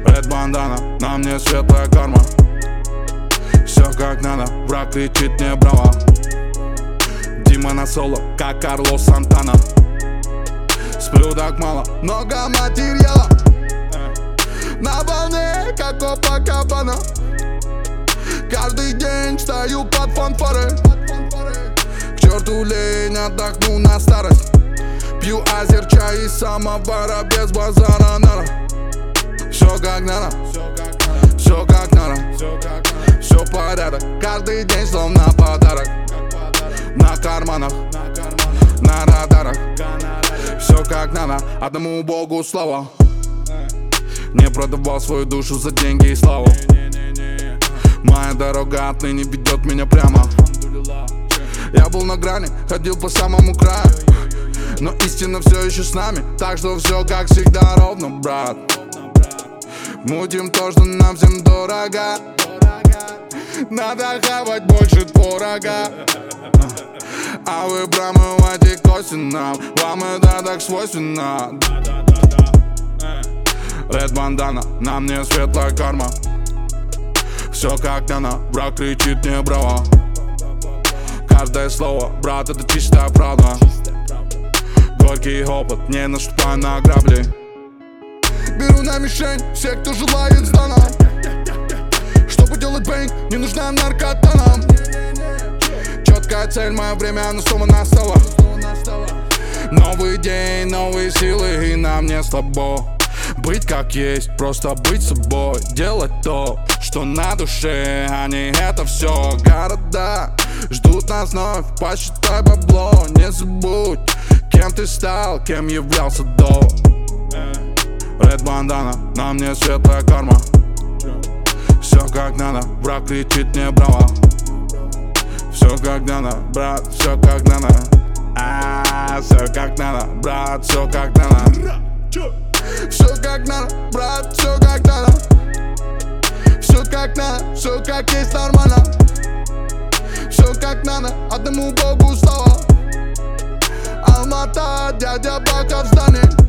Red бандана, на мне светлая карма. Все как надо, враг кричит не браво. Дима на соло, как Карлос Сантана. Сплю так мало, много материала. На волне, как Копакабана. Каждый день встаю под фанфары. К черту лень, отдохну на старость. Пью азер, чай и самовара, без базара надо. Все как надо, все как надо, все порядок. Каждый день словно подарок. На карманах, на радарах. Все как надо, одному Богу слава. Не продавал свою душу за деньги и славу. Моя дорога отныне ведет меня прямо. Я был на грани, ходил по самому краю, но истина все еще с нами. Так что все как всегда ровно, брат. Мутим то, что нам всем дорого. Надо хавать больше творога. А вы промывайте кости нам. Вам это так свойственно. Red бандана, на мне светлая карма. Все как надо, враг кричит не браво. Каждое слово, брат, это чистая правда. Горький опыт, не наступай на грабли. Беру на мишень всех, кто желает сдана. Чтобы делать бэнг, не нужна наркота нам. Четкая цель, мое время, но снова настало. Новый день, новые силы, и нам не слабо. Быть как есть, просто быть собой. Делать то, что на душе, а не это все. Города ждут нас вновь, посчитай бабло. Не забудь, кем ты стал, кем являлся до. Red бандана, на мне светлая карма. Все как надо, враг кричит не браво. Все как надо, брат, все как надо. Все как надо, брат, все как надо. Все как надо, брат, все как надо. Все как надо, все как есть нормально. Все как надо, одному Богу слава. Алмата, дядя Бака в здании.